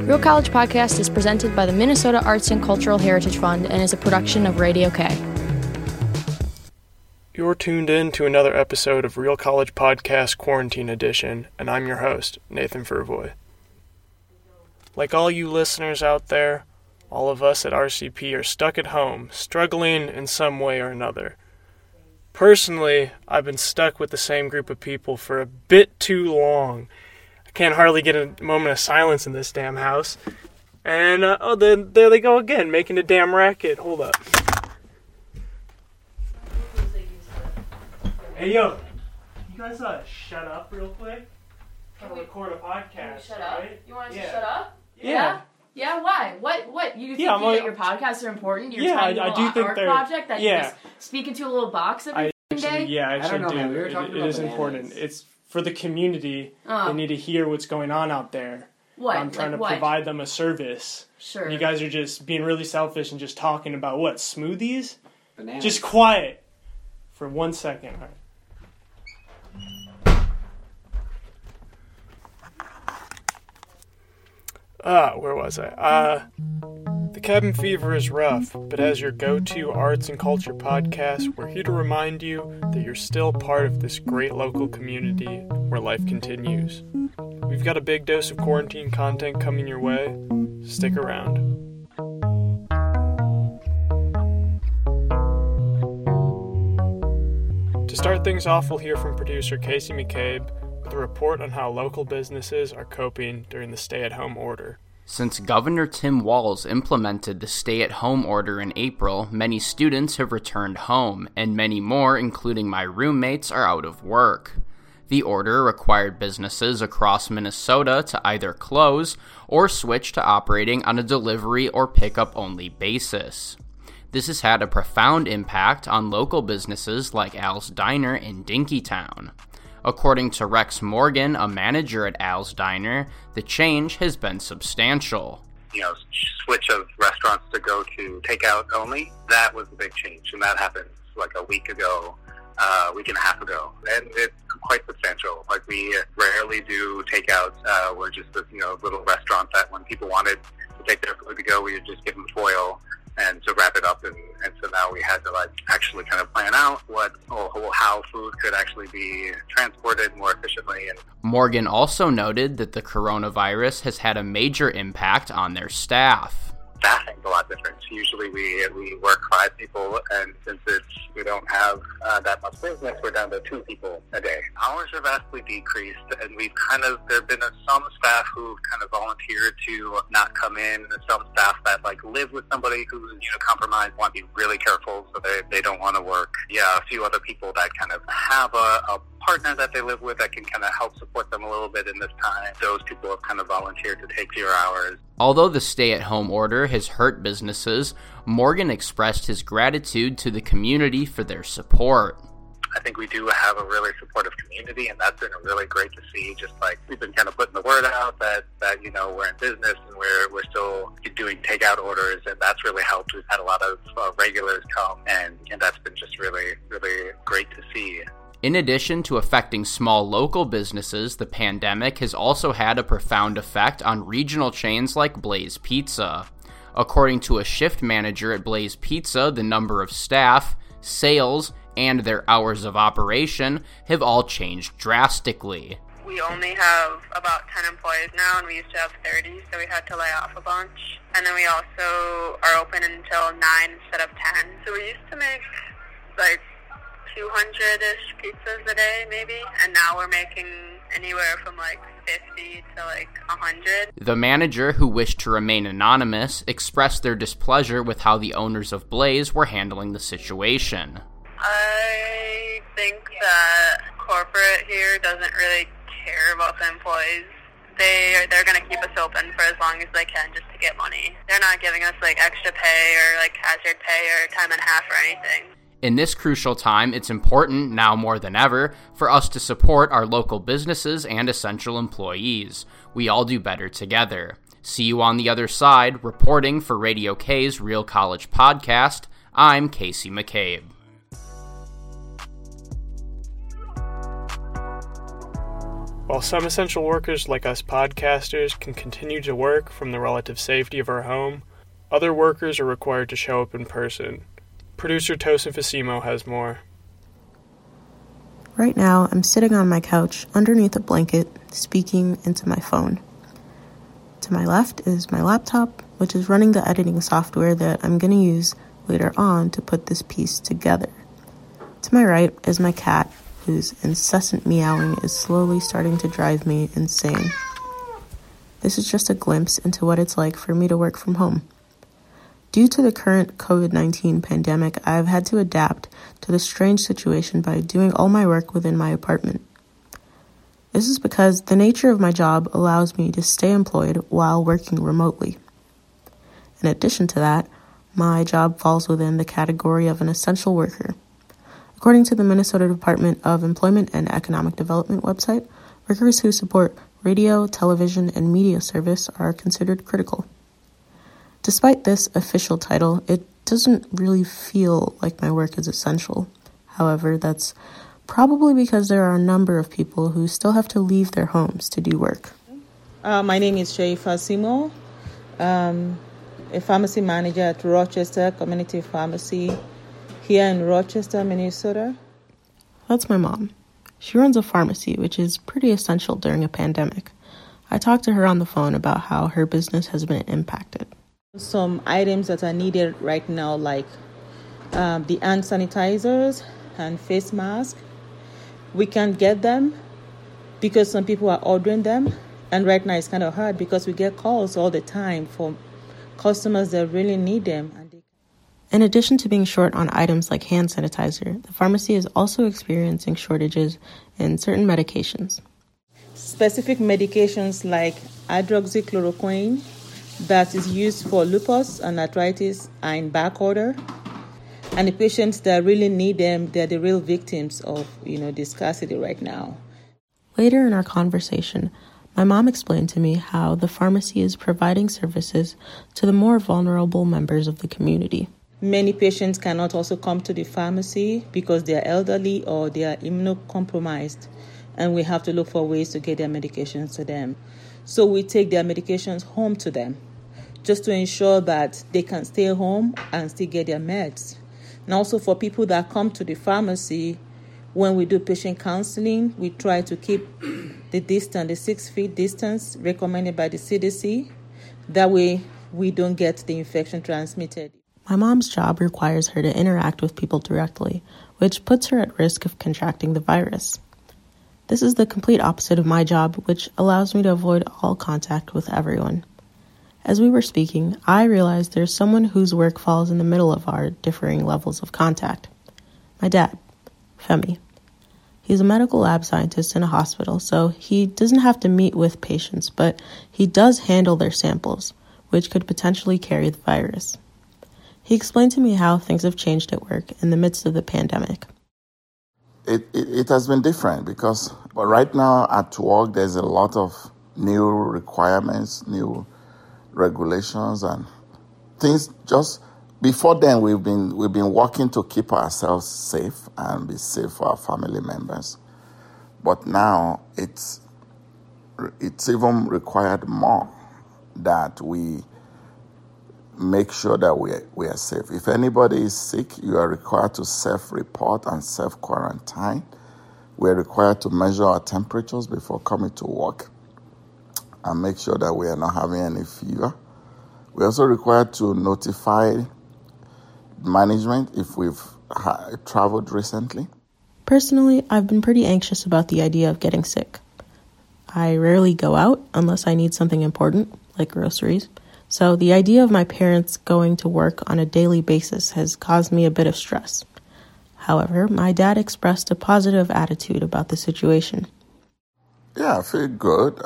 Real College Podcast is presented by the Minnesota Arts and Cultural Heritage Fund and is a production of Radio K. You're tuned in to another episode of Real College Podcast Quarantine Edition, and I'm your host, Nathan Furvoy. Like all you listeners out there, all of us at RCP are stuck at home, struggling in some way or another. Personally, I've been stuck with the same group of people for a bit too long. I can't hardly get a moment of silence in this damn house. And, there they go again, making a damn racket. Hold up. Hey, yo, you guys shut up real quick? I'm gonna record a podcast, shut right? up? You want us to shut up? Yeah. Yeah, why? What? You think that your podcasts are important? Your tiny I do think art they're... project that you just speak into a little box every day? Yeah, I actually don't know, do. man. We were talking it about is bananas. important. It's for the community. They need to hear what's going on out there. What? I'm trying to provide them a service. Sure. And you guys are just being really selfish and just talking about what? Smoothies? Bananas. Just quiet for 1 second. All right. Where was I? The cabin fever is rough, but as your go-to arts and culture podcast, we're here to remind you that you're still part of this great local community where life continues. We've got a big dose of quarantine content coming your way. Stick around. To start things off, we'll hear from producer Casey McCabe with a report on how local businesses are coping during the stay-at-home order. Since Governor Tim Walz implemented the stay-at-home order in April, many students have returned home, and many more, including my roommates, are out of work. The order required businesses across Minnesota to either close or switch to operating on a delivery or pickup-only basis. This has had a profound impact on local businesses like Al's Diner in Dinkytown. According to Rex Morgan, a manager at Al's Diner, the change has been substantial. Switch of restaurants to go to takeout only, that was a big change. And that happened like a week ago, week and a half ago. And it's quite substantial. Like, we rarely do takeout. We're just this, little restaurant that when people wanted to take their food to go, we would just give them foil and to wrap it up, and so now we had to actually kind of plan out how food could actually be transported more efficiently. And Morgan also noted that the coronavirus has had a major impact on their staff. Staffing's a lot different. Usually we work 5 people, and since we don't have that much business, we're down to 2 people a day. Hours are vastly decreased, and there have been some staff who've kind of volunteered to not come in. Some staff that live with somebody who's compromised, want to be really careful, so they don't want to work. Yeah, a few other people that kind of have a partner that they live with that can kind of help support them a little bit in this time. Those people have kind of volunteered to take 0 hours. Although the stay-at-home order has hurt businesses, Morgan expressed his gratitude to the community for their support. I think we do have a really supportive community, and that's been really great to see. Just we've been kind of putting the word out that we're in business and we're still doing takeout orders, and that's really helped. We've had a lot of regulars come, and that's been just really, really great to see. In addition to affecting small local businesses, the pandemic has also had a profound effect on regional chains like Blaze Pizza. According to a shift manager at Blaze Pizza, the number of staff, sales, and their hours of operation have all changed drastically. We only have about 10 employees now, and we used to have 30, so we had to lay off a bunch. And then we also are open until 9 instead of 10. So we used to make 200-ish pizzas a day, maybe, and now we're making anywhere from 50 to 100. The manager, who wished to remain anonymous, expressed their displeasure with how the owners of Blaze were handling the situation. I think that corporate here doesn't really care about the employees. They're going to keep us open for as long as they can just to get money. They're not giving us extra pay or hazard pay or time and a half or anything. In this crucial time, it's important, now more than ever, for us to support our local businesses and essential employees. We all do better together. See you on the other side. Reporting for Radio K's Real College Podcast, I'm Casey McCabe. While some essential workers like us podcasters can continue to work from the relative safety of our home, other workers are required to show up in person. Producer Tosin Fasimo has more. Right now, I'm sitting on my couch underneath a blanket, speaking into my phone. To my left is my laptop, which is running the editing software that I'm going to use later on to put this piece together. To my right is my cat, whose incessant meowing is slowly starting to drive me insane. This is just a glimpse into what it's like for me to work from home. Due to the current COVID-19 pandemic, I've had to adapt to the strange situation by doing all my work within my apartment. This is because the nature of my job allows me to stay employed while working remotely. In addition to that, my job falls within the category of an essential worker. According to the Minnesota Department of Employment and Economic Development website, workers who support radio, television, and media service are considered critical. Despite this official title, it doesn't really feel like my work is essential. However, that's probably because there are a number of people who still have to leave their homes to do work. My name is Shay Fasimo, a pharmacy manager at Rochester Community Pharmacy here in Rochester, Minnesota. That's my mom. She runs a pharmacy, which is pretty essential during a pandemic. I talked to her on the phone about how her business has been impacted. Some items that are needed right now, like the hand sanitizers and face masks, we can't get them because some people are ordering them. And right now it's kind of hard because we get calls all the time from customers that really need them. In addition to being short on items like hand sanitizer, the pharmacy is also experiencing shortages in certain medications. Specific medications like hydroxychloroquine that is used for lupus and arthritis are in back order. And the patients that really need them, they're the real victims of, the scarcity right now. Later in our conversation, my mom explained to me how the pharmacy is providing services to the more vulnerable members of the community. Many patients cannot also come to the pharmacy because they are elderly or they are immunocompromised, and we have to look for ways to get their medications to them. So we take their medications home to them just to ensure that they can stay home and still get their meds. And also for people that come to the pharmacy, when we do patient counseling, we try to keep the distance, the 6 feet distance recommended by the CDC. That way we don't get the infection transmitted. My mom's job requires her to interact with people directly, which puts her at risk of contracting the virus. This is the complete opposite of my job, which allows me to avoid all contact with everyone. As we were speaking, I realized there's someone whose work falls in the middle of our differing levels of contact. My dad, Femi. He's a medical lab scientist in a hospital, so he doesn't have to meet with patients, but he does handle their samples, which could potentially carry the virus. He explained to me how things have changed at work in the midst of the pandemic. It has been different because right now at work there's a lot of new requirements, new regulations and things. Just before then we've been working to keep ourselves safe and be safe for our family members. But now it's even required more that we make sure that we are safe. If anybody is sick, you are required to self-report and self-quarantine. We are required to measure our temperatures before coming to work and make sure that we are not having any fever. We are also required to notify management if we've traveled recently. Personally, I've been pretty anxious about the idea of getting sick. I rarely go out unless I need something important, like groceries. So the idea of my parents going to work on a daily basis has caused me a bit of stress. However, my dad expressed a positive attitude about the situation. Yeah, I feel good.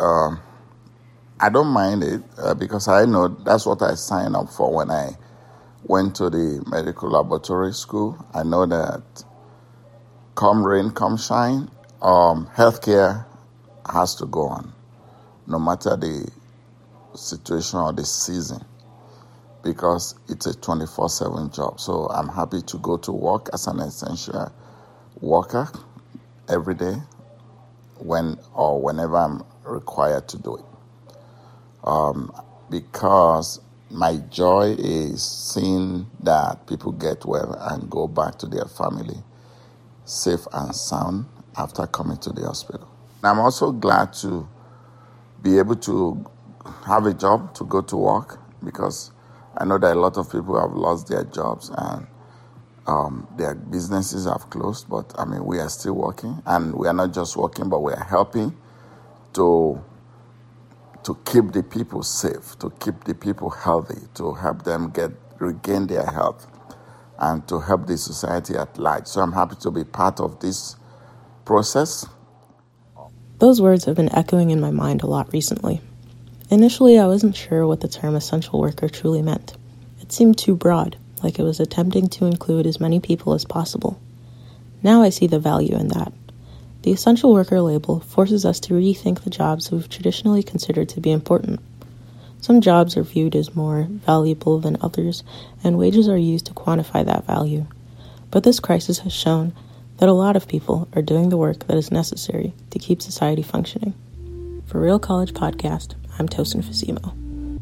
I don't mind it because I know that's what I signed up for when I went to the medical laboratory school. I know that come rain, come shine, healthcare has to go on, no matter the situation or the season, because it's a 24/7 job. So I'm happy to go to work as an essential worker every day whenever I'm required to do it. Because my joy is seeing that people get well and go back to their family safe and sound after coming to the hospital. I'm also glad to be able to have a job, to go to work, because I know that a lot of people have lost their jobs and their businesses have closed, but we are still working, and we are not just working, but we are helping to keep the people safe, to keep the people healthy, to help them regain their health, and to help the society at large. So I'm happy to be part of this process. Those words have been echoing in my mind a lot recently. Initially, I wasn't sure what the term essential worker truly meant. It seemed too broad, like it was attempting to include as many people as possible. Now I see the value in that. The essential worker label forces us to rethink the jobs we've traditionally considered to be important. Some jobs are viewed as more valuable than others, and wages are used to quantify that value. But this crisis has shown that a lot of people are doing the work that is necessary to keep society functioning. For Real College Podcast, I'm Tosin Fasimo.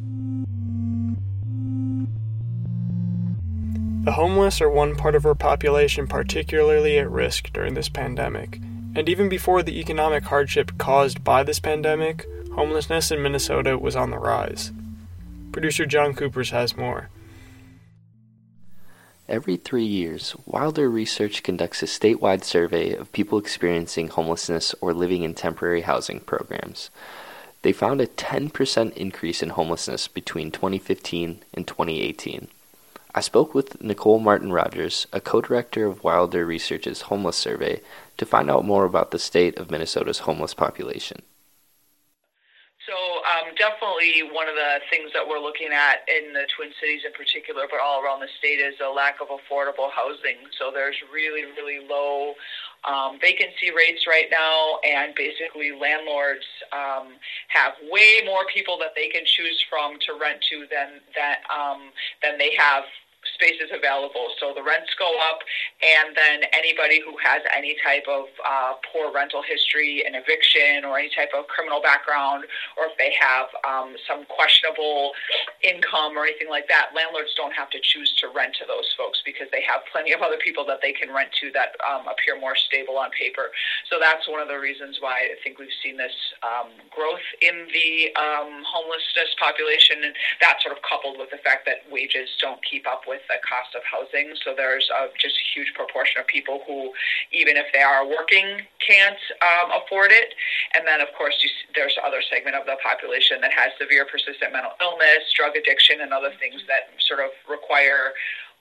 The homeless are one part of our population particularly at risk during this pandemic. And even before the economic hardship caused by this pandemic, homelessness in Minnesota was on the rise. Producer John Coopers has more. Every 3 years, Wilder Research conducts a statewide survey of people experiencing homelessness or living in temporary housing programs. They found a 10% increase in homelessness between 2015 and 2018. I spoke with Nicole Martin-Rogers, a co-director of Wilder Research's Homeless Survey, to find out more about the state of Minnesota's homeless population. So definitely one of the things that we're looking at in the Twin Cities in particular, but all around the state, is a lack of affordable housing. So there's really, really low vacancy rates right now, and basically landlords have way more people that they can choose from to rent to than they have spaces available. So the rents go up, and then anybody who has any type of poor rental history, an eviction, or any type of criminal background, or if they have some questionable income or anything like that, landlords don't have to choose to rent to those folks because they have plenty of other people that they can rent to that appear more stable on paper. So that's one of the reasons why I think we've seen this growth in the homelessness population, and that sort of coupled with the fact that wages don't keep up with the cost of housing. So there's just a huge proportion of people who, even if they are working, can't afford it. And then, of course, there's other segment of the population that has severe persistent mental illness, drug addiction, and other things that sort of require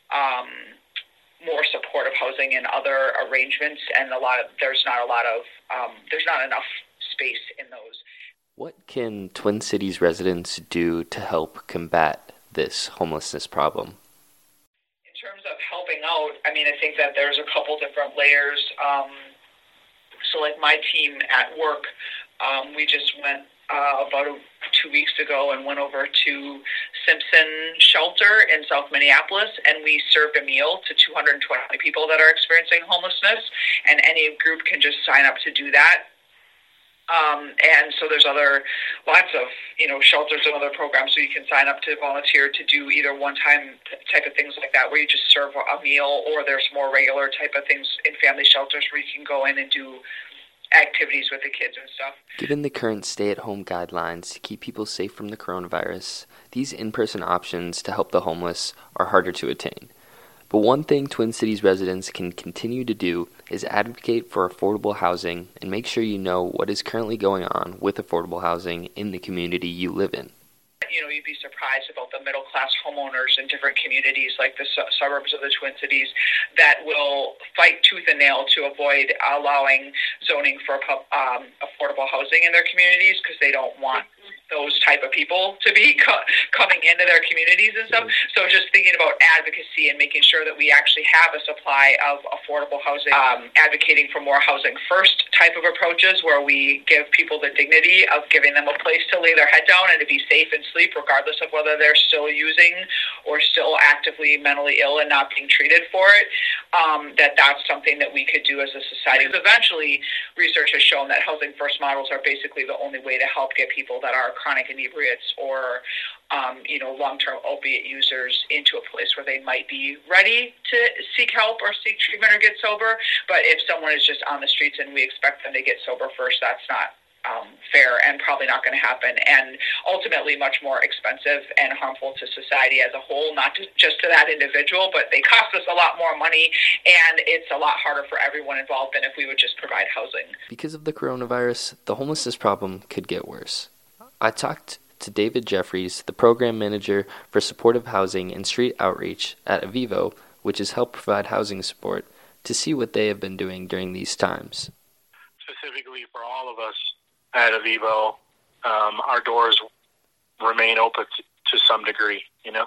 more supportive housing and other arrangements. And there's not enough space in those. What can Twin Cities residents do to help combat this homelessness problem? In terms of helping out, I think that there's a couple different layers. So like my team at work, we just went about 2 weeks ago and went over to Simpson Shelter in South Minneapolis, and we served a meal to 220 people that are experiencing homelessness, and any group can just sign up to do that. And so there's lots of, shelters and other programs so you can sign up to volunteer to do either one-time type of things like that where you just serve a meal, or there's more regular type of things in family shelters where you can go in and do activities with the kids and stuff. Given the current stay-at-home guidelines to keep people safe from the coronavirus, these in-person options to help the homeless are harder to attain. But one thing Twin Cities residents can continue to do is advocate for affordable housing and make sure you know what is currently going on with affordable housing in the community you live in. You'd be surprised about the middle-class homeowners in different communities like the suburbs of the Twin Cities that will fight tooth and nail to avoid allowing zoning for affordable housing in their communities because they don't want those type of people to be coming into their communities and stuff. So just thinking about advocacy and making sure that we actually have a supply of affordable housing, advocating for more housing first type of approaches where we give people the dignity of giving them a place to lay their head down and to be safe and sleep regardless of whether they're still using or still actively mentally ill and not being treated for it, that's something that we could do as a society. Eventually, research has shown that housing first models are basically the only way to help get people that are chronic inebriates or long-term opiate users into a place where they might be ready to seek help or seek treatment or get sober. But if someone is just on the streets and we expect them to get sober first, that's not fair and probably not going to happen, and ultimately much more expensive and harmful to society as a whole, not just to that individual, but they cost us a lot more money, and it's a lot harder for everyone involved than if we would just provide housing. Because of the coronavirus, the homelessness problem could get worse. I talked to David Jeffries, the program manager for supportive housing and street outreach at Avivo, which has helped provide housing support, to see what they have been doing during these times. Specifically for all of us at Avivo, our doors remain open to some degree,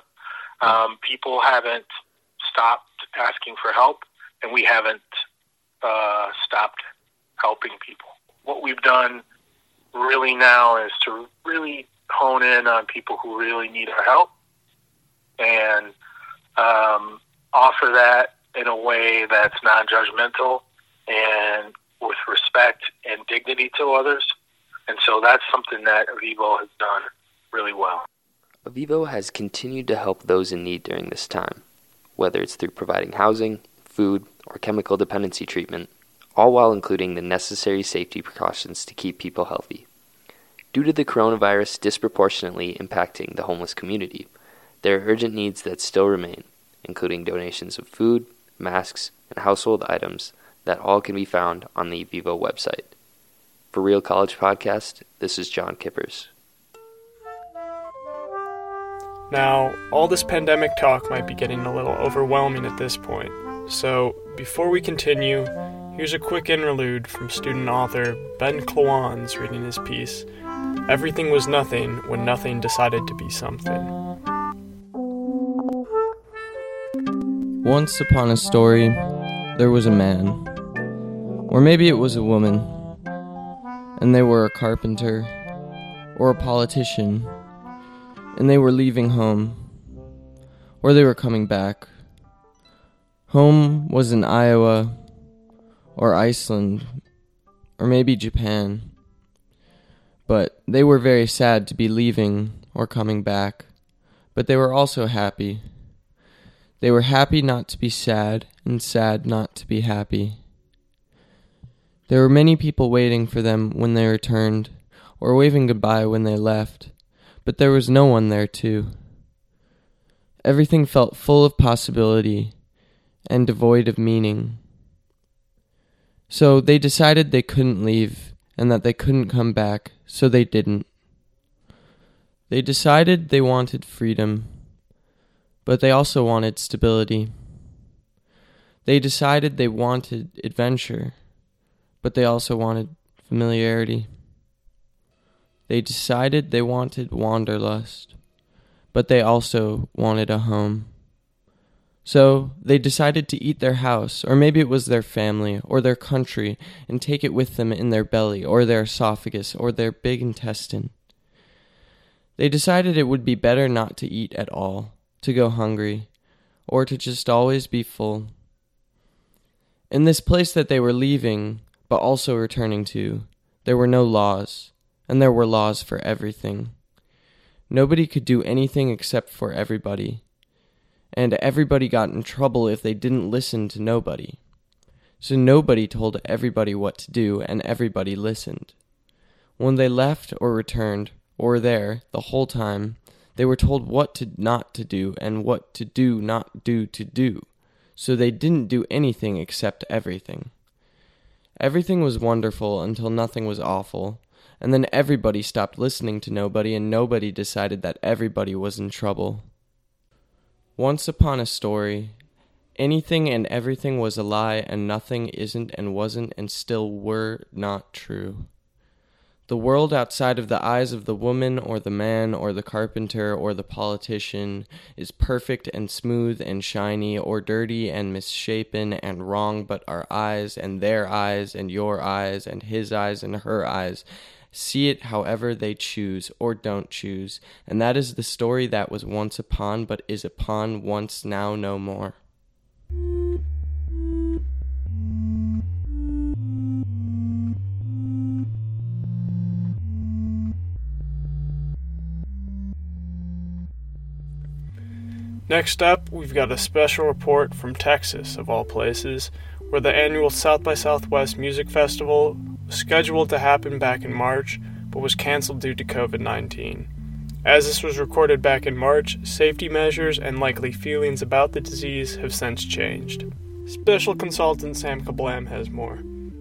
people haven't stopped asking for help, and we haven't stopped helping people. What we've done really now is to really hone in on people who really need our help and offer that in a way that's non-judgmental and with respect and dignity to others. And so that's something that Avivo has done really well. Avivo has continued to help those in need during this time, whether it's through providing housing, food, or chemical dependency treatment, all while including the necessary safety precautions to keep people healthy. Due to the coronavirus disproportionately impacting the homeless community, there are urgent needs that still remain, including donations of food, masks, and household items that all can be found on the Avivo website. For Real College Podcast, this is John Kippers. Now, all this pandemic talk might be getting a little overwhelming at this point, so before we continue, here's a quick interlude from student author Ben Klawans reading his piece, Everything Was Nothing When Nothing Decided to Be Something. Once upon a story, there was a man, or maybe it was a woman, and they were a carpenter, or a politician, and they were leaving home, or they were coming back. Home was in Iowa, or Iceland, or maybe Japan. But they were very sad to be leaving or coming back, but they were also happy. They were happy not to be sad, and sad not to be happy. There were many people waiting for them when they returned, or waving goodbye when they left, but there was no one there too. Everything felt full of possibility and devoid of meaning. So they decided they couldn't leave and that they couldn't come back, so they didn't. They decided they wanted freedom, but they also wanted stability. They decided they wanted adventure, but they also wanted familiarity. They decided they wanted wanderlust, but they also wanted a home. So they decided to eat their house, or maybe it was their family, or their country, and take it with them in their belly, or their esophagus, or their big intestine. They decided it would be better not to eat at all, to go hungry, or to just always be full. In this place that they were leaving, but also returning to, there were no laws, and there were laws for everything. Nobody could do anything except for everybody. And everybody got in trouble if they didn't listen to nobody. So nobody told everybody what to do, and everybody listened. When they left or returned, or were there the whole time, they were told what to not to do and what to do not do to do. So they didn't do anything except everything. Everything was wonderful until nothing was awful, and then everybody stopped listening to nobody, and nobody decided that everybody was in trouble. Once upon a story, anything and everything was a lie, and nothing isn't and wasn't and still were not true. The world outside of the eyes of the woman or the man or the carpenter or the politician is perfect and smooth and shiny or dirty and misshapen and wrong, but our eyes and their eyes and your eyes and his eyes and her eyes see it however they choose or don't choose, and that is the story that was once upon but is upon once now no more. Next up, we've got a special report from Texas, of all places, where the annual South by Southwest Music Festival was scheduled to happen back in March, but was canceled due to COVID-19. As this was recorded back in March, safety measures and likely feelings about the disease have since changed. Special consultant Sam Kablam has more.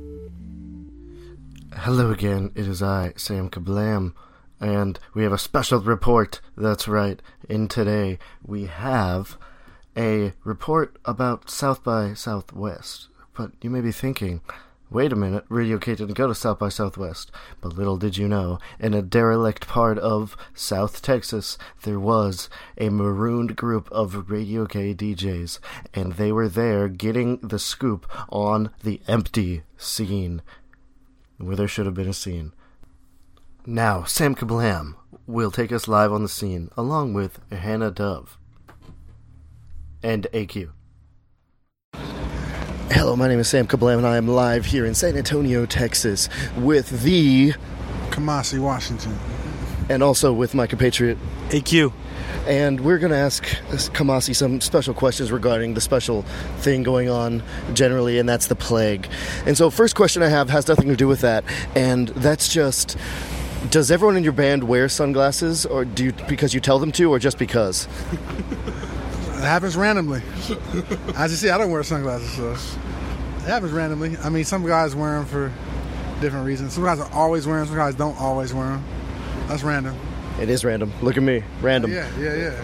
Hello again, it is I, Sam Kablam. And we have a special report, that's right. In today, we have a report about South by Southwest. But you may be thinking, wait a minute, Radio K didn't go to South by Southwest. But little did you know, in a derelict part of South Texas, there was a marooned group of Radio K DJs. And they were there getting the scoop on the empty scene, where there should have been a scene. Now, Sam Kablam will take us live on the scene, along with Hannah Dove and AQ. Hello, my name is Sam Kablam, and I am live here in San Antonio, Texas, with the Kamasi, Washington, and also with my compatriot AQ. And we're going to ask Kamasi some special questions regarding the special thing going on generally, and that's the plague. And so first question I have has nothing to do with that, and that's just, does everyone in your band wear sunglasses, or do you, because you tell them to, or just because? It happens randomly. As you see, I don't wear sunglasses, so it happens randomly. I mean, some guys wear them for different reasons. Some guys are always wearing them, some guys don't always wear them. That's random. It is random. Look at me. Random. Yeah.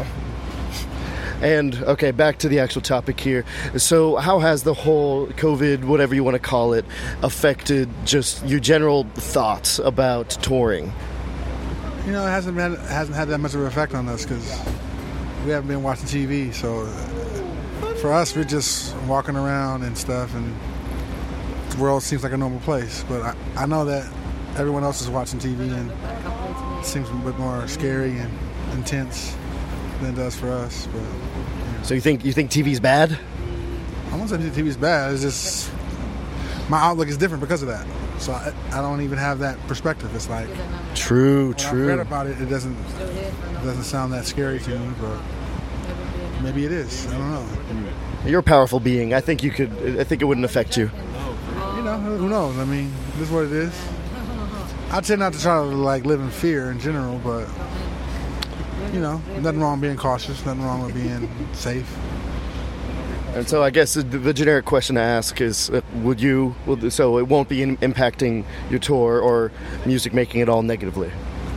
And, okay, back to the actual topic here. So, how has the whole COVID, whatever you want to call it, affected just your general thoughts about touring? You know, it hasn't had that much of an effect on us because we haven't been watching TV. So, for us, we're just walking around and stuff, and the world seems like a normal place. But I know that everyone else is watching TV, and it seems a bit more scary and intense than it does for us. But yeah. So you think TV's bad? I won't say TV's bad. It's just my outlook is different because of that. So I don't even have that perspective. It's like true. I've read about it. It doesn't sound that scary to me, but maybe it is. I don't know. You're a powerful being. I think it wouldn't affect you. You know, who knows? I mean, this is what it is. I tend not to try to live in fear in general, but you know, nothing wrong with being cautious, nothing wrong with being safe. And so I guess the generic question to ask is, so it won't be impacting your tour or music making it all negatively?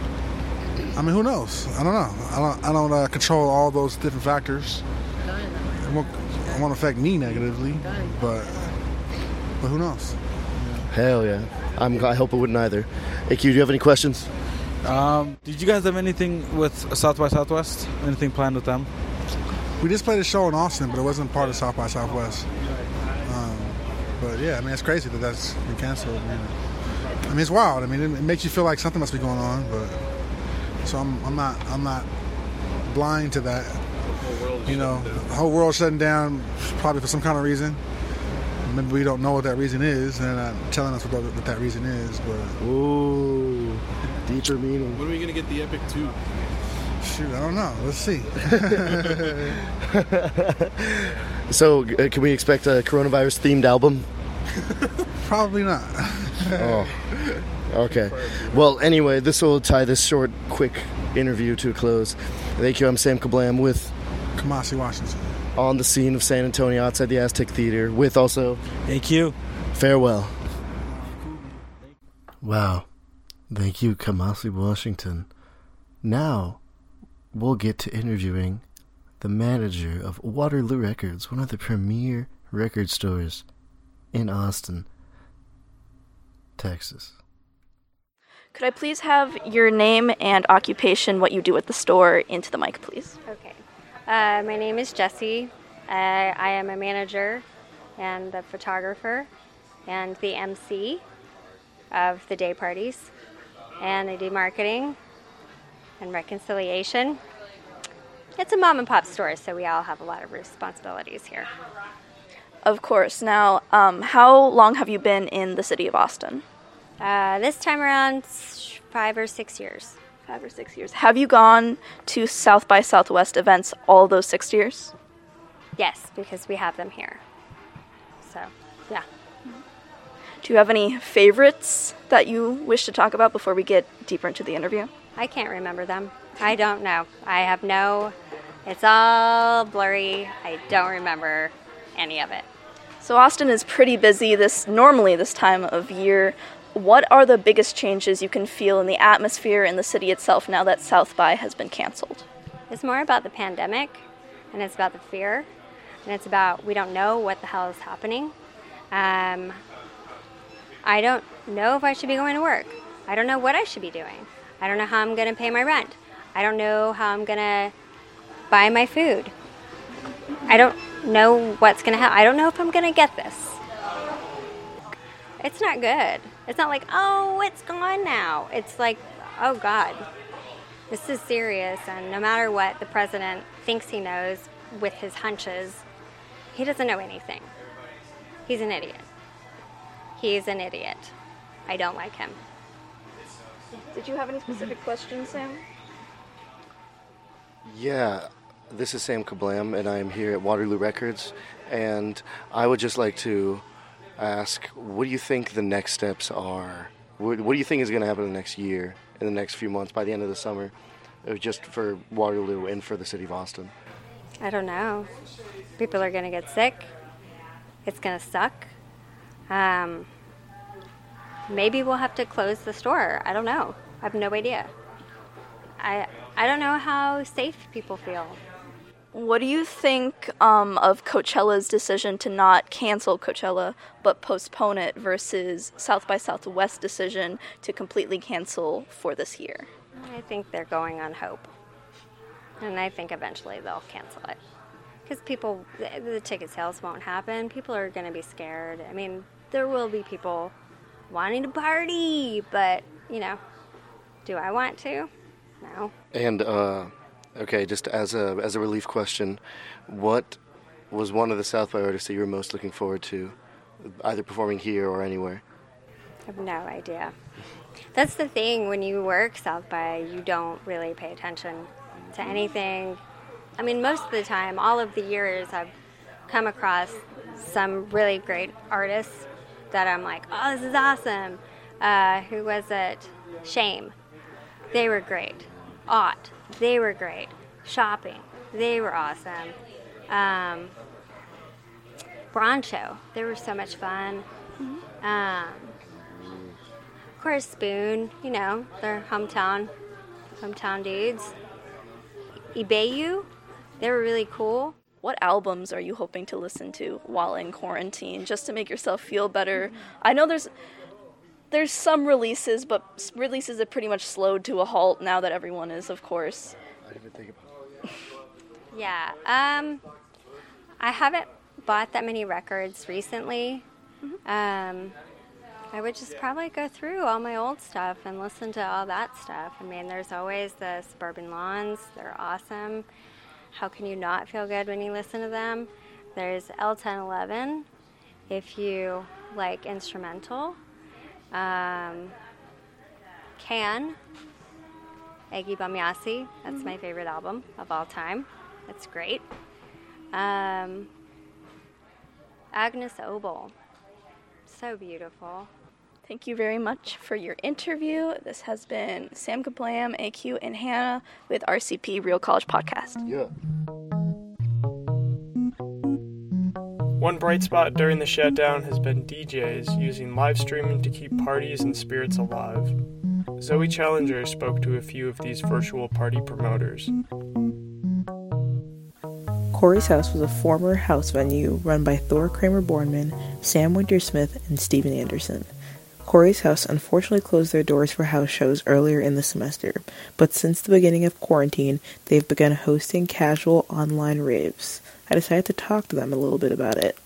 I mean, who knows? I don't know. I don't control all those different factors. It won't affect me negatively, but who knows? Hell yeah. I hope it wouldn't either. AQ, do you have any questions? Did you guys have anything with South by Southwest? Anything planned with them? We just played a show in Austin, but it wasn't part of South by Southwest. But yeah, I mean, it's crazy that's been canceled. I mean, it's wild. I mean, it makes you feel like something must be going on. But so I'm not blind to that. You know, the whole world shutting down probably for some kind of reason. Maybe we don't know what that reason is, and they're not telling us what that reason is. But ooh, deeper meaning. When are we gonna get the Epic 2? Shoot, I don't know. Let's see. So, can we expect a coronavirus-themed album? Probably not. Oh, okay. Well, anyway, this will tie this short, quick interview to a close. Thank you. I'm Sam Kablam with Kamasi, Washington. On the scene of San Antonio outside the Aztec Theater with also AQ. Farewell. Wow. Thank you, Kamasi, Washington. Now, we'll get to interviewing the manager of Waterloo Records, one of the premier record stores in Austin, Texas. Could I please have your name and occupation, what you do at the store, into the mic, please? Okay. My name is Jessie. I am a manager and the photographer and the MC of the day parties. And I do marketing and reconciliation. It's a mom and pop store, so we all have a lot of responsibilities here. Of course. Now, how long have you been in the city of Austin? This time around, 5 or 6 years. 5 or 6 years. Have you gone to South by Southwest events all those 6 years? Yes, because we have them here. So, yeah. Do you have any favorites that you wish to talk about before we get deeper into the interview? I can't remember them. I don't know. It's all blurry. I don't remember any of it. So Austin is pretty busy normally this time of year. What are the biggest changes you can feel in the atmosphere in the city itself now that South by has been canceled? It's more about the pandemic, and it's about the fear, and it's about we don't know what the hell is happening. I don't know if I should be going to work. I don't know what I should be doing. I don't know how I'm going to pay my rent. I don't know how I'm going to buy my food. I don't know what's going to happen. I don't know if I'm going to get this. It's not good. It's not like, oh, it's gone now. It's like, oh, God, this is serious. And no matter what the president thinks he knows with his hunches, he doesn't know anything. He's an idiot. He's an idiot. I don't like him. Did you have any specific questions, Sam? Yeah, this is Sam Kablam, and I am here at Waterloo Records, and I would just like to ask, what do you think the next steps are? What do you think is going to happen in the next year, in the next few months, by the end of the summer, just for Waterloo and for the city of Austin? I don't know. People are going to get sick. It's going to suck. Maybe we'll have to close the store. I don't know. I have no idea. I don't know how safe people feel. What do you think of Coachella's decision to not cancel Coachella but postpone it versus South by Southwest's decision to completely cancel for this year? I think they're going on hope. And I think eventually they'll cancel it. Because the ticket sales won't happen. People are going to be scared. I mean, there will be people wanting to party, but, do I want to? No. And, okay, just as a relief question, what was one of the South by artists that you were most looking forward to, either performing here or anywhere? I have no idea. That's the thing, when you work South by, you don't really pay attention to anything. I mean, most of the time, all of the years, I've come across some really great artists that I'm like, oh, this is awesome. Who was it? Shame. They were great. Ott. They were great. Shopping. They were awesome. Broncho. They were so much fun. Of course, Spoon. They're hometown dudes. Ibeyu. They were really cool. What albums are you hoping to listen to while in quarantine, just to make yourself feel better? I know there's some releases, but releases have pretty much slowed to a halt now that everyone is, of course. I didn't think about it. Yeah. I haven't bought that many records recently. I would just probably go through all my old stuff and listen to all that stuff. I mean, there's always the Suburban Lawns. They're awesome. How can you not feel good when you listen to them? There's L1011, if you like instrumental. Can, Eggy Bamyasi, that's my favorite album of all time. It's great. Agnes Obel, so beautiful. Thank you very much for your interview. This has been Sam Kablam, AQ, and Hannah with RCP Real College Podcast. Yeah. One bright spot during the shutdown has been DJs using live streaming to keep parties and spirits alive. Zoe Challenger spoke to a few of these virtual party promoters. Corey's House was a former house venue run by Thor Kramer Bornman, Sam Winter-Smith, and Steven Anderson. Corey's House unfortunately closed their doors for house shows earlier in the semester, but since the beginning of quarantine, they've begun hosting casual online raves. I decided to talk to them a little bit about it.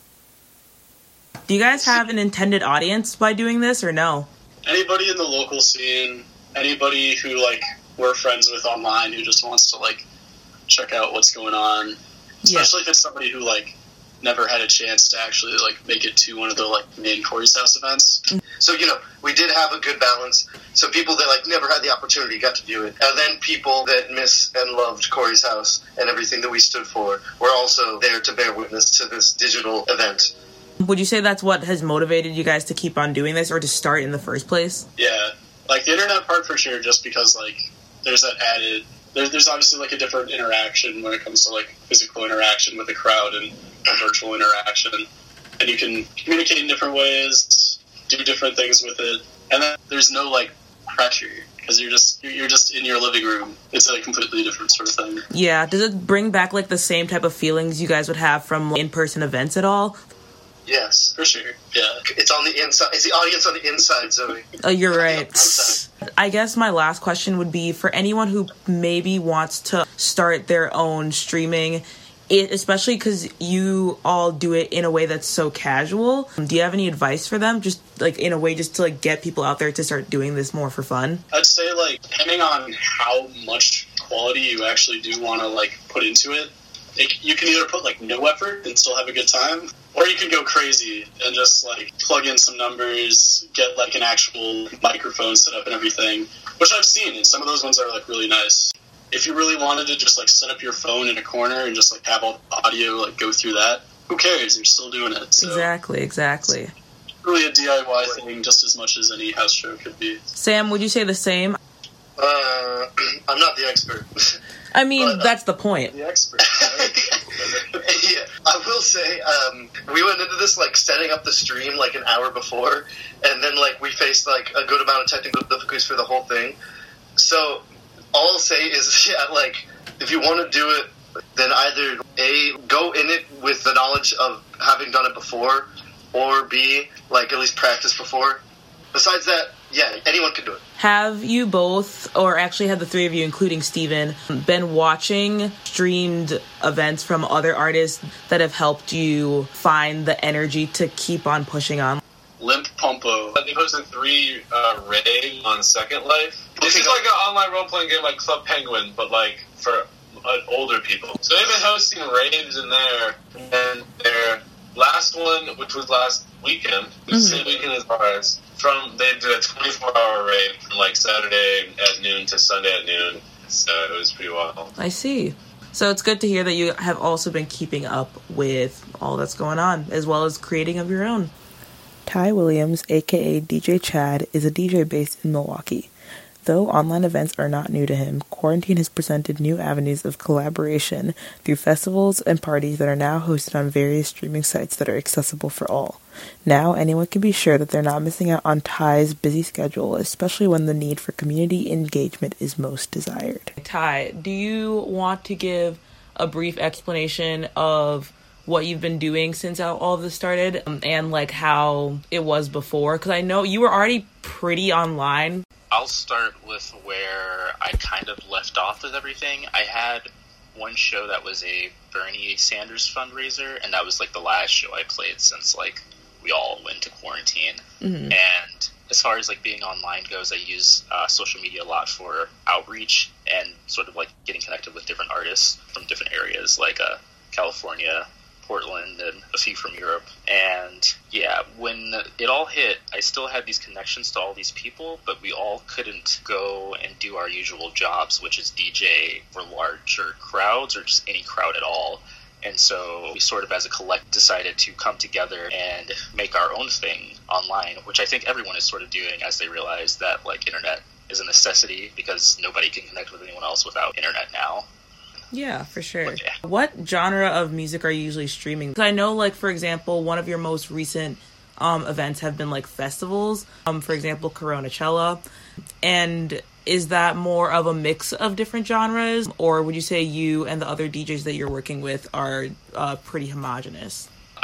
Do you guys have an intended audience by doing this, or no? Anybody in the local scene, anybody who, like, we're friends with online who just wants to, like, check out what's going on. Especially if it's somebody who, like, never had a chance to actually, like, make it to one of the, like, main Corey's House events. So, you know, we did have a good balance. So people that, like, never had the opportunity got to view it. And then people that miss and loved Corey's House and everything that we stood for were also there to bear witness to this digital event. Would you say that's what has motivated you guys to keep on doing this, or to start in the first place? Yeah, like, the internet part for sure, just because, like, there's that added... There's obviously, like, a different interaction when it comes to, like, physical interaction with the crowd and virtual interaction. And you can communicate in different ways, do different things with it. And then there's no, like, pressure, because you're just in your living room. It's a completely different sort of thing. Yeah, does it bring back, like, the same type of feelings you guys would have from in-person events at all? Yes, for sure. Yeah, it's on the inside. It's the audience on the inside, Zoe. Oh, you're right. I guess my last question would be for anyone who maybe wants to start their own streaming, especially because you all do it in a way that's so casual. Do you have any advice for them? Just like in a way, just to like get people out there to start doing this more for fun. I'd say, like, depending on how much quality you actually do want to, like, put into it, you can either put, like, no effort and still have a good time, or you can go crazy and just, like, plug in some numbers, get, like, an actual microphone set up and everything, which I've seen, and some of those ones are, like, really nice. If you really wanted to just, like, set up your phone in a corner and just, like, have all the audio, like, go through that, who cares? You're still doing it. So. Exactly. It's really a DIY thing just as much as any house show could be. Sam, would you say the same? I'm not the expert. I mean, that's the point. The expert. Yeah, I will say, we went into this, like, setting up the stream, like, an hour before, and then, like, we faced, like, a good amount of technical difficulties for the whole thing. So, all I'll say is, yeah, like, if you want to do it, then either, A, go in it with the knowledge of having done it before, or B, like, at least practice before. Besides that, yeah, anyone can do it. Have you both, or actually have the three of you, including Steven, been watching streamed events from other artists that have helped you find the energy to keep on pushing on? Limp Pompo. They hosted 3 raves on Second Life. This is like an online role-playing game like Club Penguin, but like for older people. So they've been hosting raves in there, and their last one, which was last weekend, the same weekend as ours, they did a 24-hour rave from like Saturday at noon to Sunday at noon. So it was pretty wild. I see. So it's good to hear that you have also been keeping up with all that's going on, as well as creating of your own. Ty Williams, aka DJ Chad, is a DJ based in Milwaukee. Though online events are not new to him, quarantine has presented new avenues of collaboration through festivals and parties that are now hosted on various streaming sites that are accessible for all. Now, anyone can be sure that they're not missing out on Ty's busy schedule, especially when the need for community engagement is most desired. Ty, do you want to give a brief explanation of what you've been doing since all of this started, and like how it was before? Because I know you were already pretty online. I'll start with where I kind of left off with everything. I had one show that was a Bernie Sanders fundraiser, and that was like the last show I played since like we all went to quarantine. Mm-hmm. And as far as like being online goes, I use social media a lot for outreach and sort of like getting connected with different artists from different areas, like California, Portland, and a few from Europe. And yeah, when it all hit, I still had these connections to all these people, but we all couldn't go and do our usual jobs, which is DJ for larger crowds or just any crowd at all. And so we sort of as a collect decided to come together and make our own thing online, which I think everyone is sort of doing as they realize that like internet is a necessity because nobody can connect with anyone else without internet now. Yeah, for sure. What genre of music are you usually streaming? Because I know, like, for example, one of your most recent events have been, like, festivals. For example, Coronachella. And is that more of a mix of different genres? Or would you say you and the other DJs that you're working with are pretty homogenous?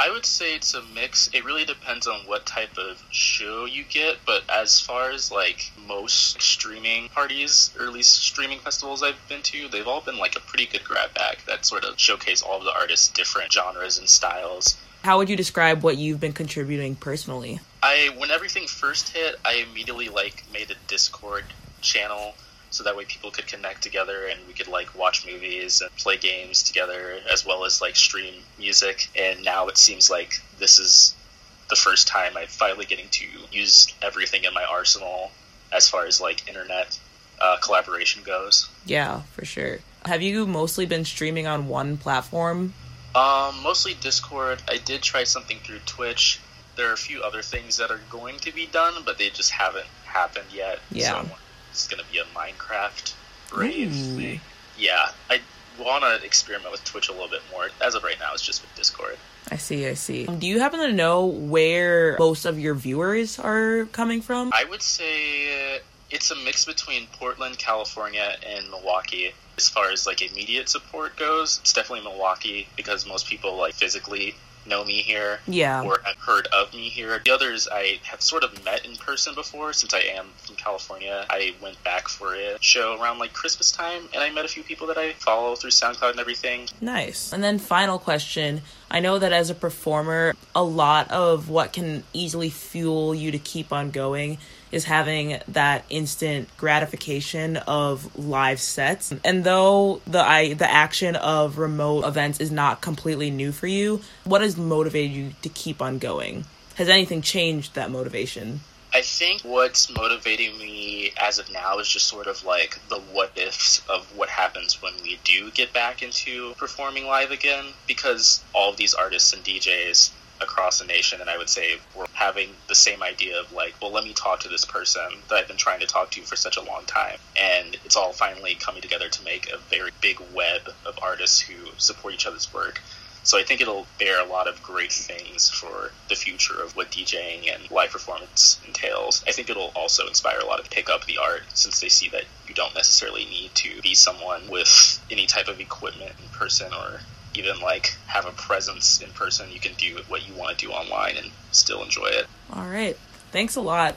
I would say it's a mix. It really depends on what type of show you get, but as far as like most streaming parties, or at least streaming festivals I've been to, they've all been like a pretty good grab bag that sort of showcase all of the artists' different genres and styles. How would you describe what you've been contributing personally? When everything first hit, I immediately made a Discord channel so that way people could connect together and we could watch movies and play games together, as well as stream music. And now it seems like this is the first time I'm finally getting to use everything in my arsenal as far as internet collaboration goes. Yeah, for sure. Have you mostly been streaming on one platform? Mostly Discord. I did try something through Twitch. There are a few other things that are going to be done, but they just haven't happened yet. Yeah. So it's going to be a Minecraft rave thing. Yeah, I want to experiment with Twitch a little bit more. As of right now, it's just with Discord. I see. Do you happen to know where most of your viewers are coming from? I would say it's a mix between Portland, California, and Milwaukee. As far as immediate support goes, it's definitely Milwaukee because most people physically know me here, or have heard of me here. The others I have sort of met in person before, since I am from California. I went back for a show around Christmas time, and I met a few people that I follow through SoundCloud and everything. Nice. And then final question. I know that as a performer, a lot of what can easily fuel you to keep on going is having that instant gratification of live sets. And though the action of remote events is not completely new for you, what has motivated you to keep on going? Has anything changed that motivation? I think what's motivating me as of now is just sort of the what ifs of what happens when we do get back into performing live again, because all of these artists and DJs across the nation, and I would say we're having the same idea of well, let me talk to this person that I've been trying to talk to for such a long time, and it's all finally coming together to make a very big web of artists who support each other's work. So I think it'll bear a lot of great things for the future of what DJing and live performance entails. I think it'll also inspire a lot of pick up the art, since they see that you don't necessarily need to be someone with any type of equipment in person, or even have a presence in person. You can do what you want to do online and still enjoy it. All right. Thanks a lot.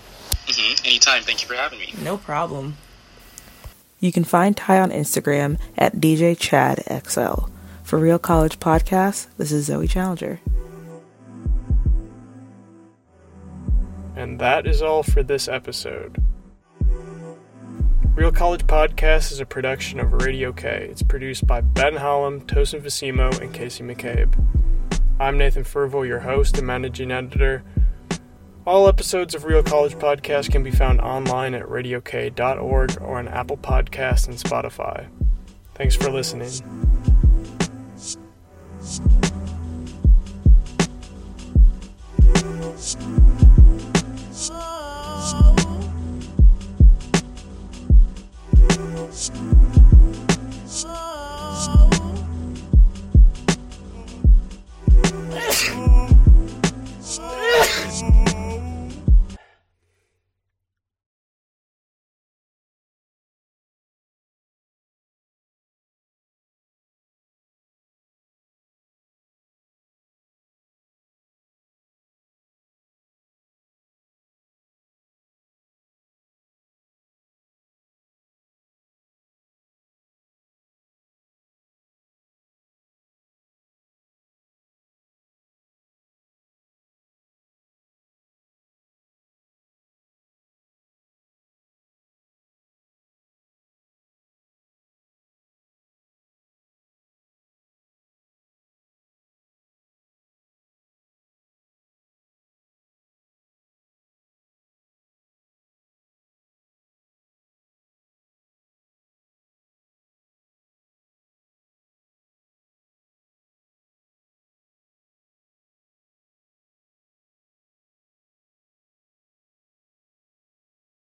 Anytime. Thank you for having me. No problem. You can find Ty on Instagram at DJChadXL. For Real College Podcast, this is Zoe Challenger. And that is all for this episode. Real College Podcast is a production of Radio K. It's produced by Ben Hallam, Tosin Vasimo, and Casey McCabe. I'm Nathan Furvo, your host and managing editor. All episodes of Real College Podcast can be found online at radiok.org or on Apple Podcasts and Spotify. Thanks for listening. Oh.